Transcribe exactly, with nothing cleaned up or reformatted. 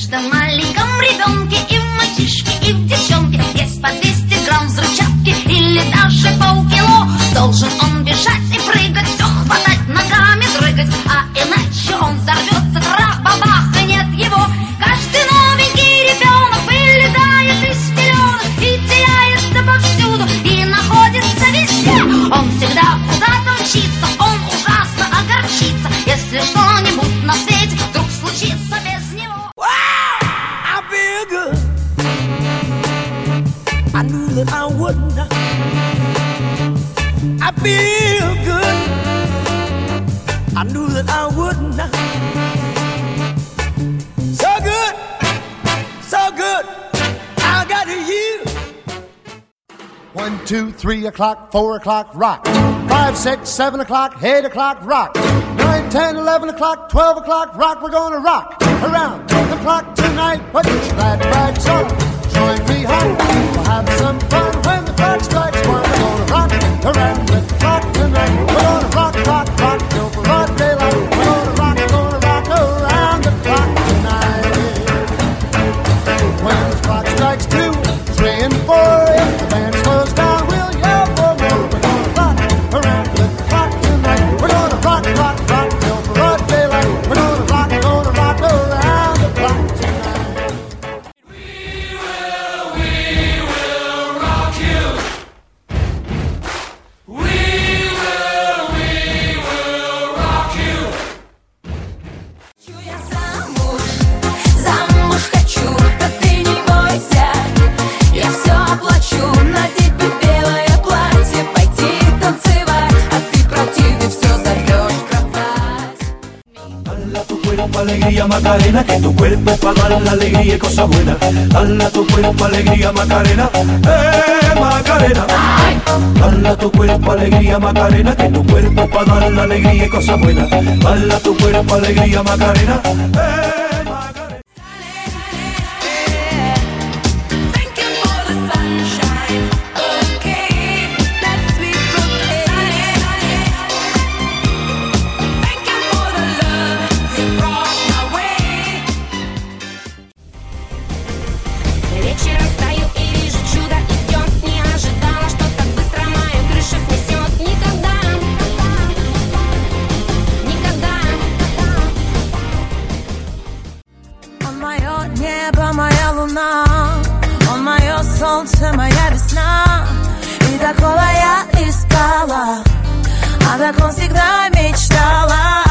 каждом маленьком ребенке, и в мальчишке, и в девчонке есть по двести грамм взрывчатки или даже полкило. Должен он бежать и прыгать, все хватать, ногами дрыгать, а иначе он взорвется, тра-бабах, и нет его. Каждый новенький ребенок вылезает из пеленок и теряется повсюду, и находится везде. Он всегда куда-то мчится, он ужасно огорчится, если что-нибудь на свете вдруг случится без него. I feel good. I knew that I wouldn't. I feel good. I knew that I wouldn't. So good, so good. I got you. One, two, three o'clock, four o'clock, rock. Five, six, seven o'clock, eight o'clock, rock. Nine, ten, eleven o'clock, twelve o'clock, rock. We're gonna rock around the clock tonight. Put your glad rags on, join me home. We'll have some fun when the clock strikes one. We're gonna rock around the clock tonight. We're gonna rock, rock, rock till broad daylight. We're gonna rock, gonna rock around the clock tonight. When the clock strikes two, three, and four, if the band slows down, we'll yell for more. We're gonna rock around the clock tonight. We're gonna rock, rock, rock till broad daylight. We're gonna rock, gonna rock around the clock tonight. We will, we will rock you. We will, we will rock you. Хочу я замуж, замуж хочу, да ты не бойся, я все оплачу, надеть бы белое платье, пойти танцевать, а ты противный все зовешь в кровать. Dala tu cuerpo alegría Macarena, que tu cuerpo es para dar la alegría y cosas buenas. Dala tu cuerpo alegría Macarena, eh Macarena. Dala tu cuerpo alegría Macarena, que tu cuerpo es para dar la alegría y cosas buenas. Dala tu cuerpo alegría Macarena, eh Macarena. Thank you for the sunshine, okay, that's sweet bouquet. Thank you for the love you brought my way. Вечером встаю и вижу, чудо идет, не ожидала, что так быстро мою крышу снесет. Никогда, никогда. Он мое небо, моя луна, он мое солнце, моя весна. И такого я искала, а так он всегда мечтала.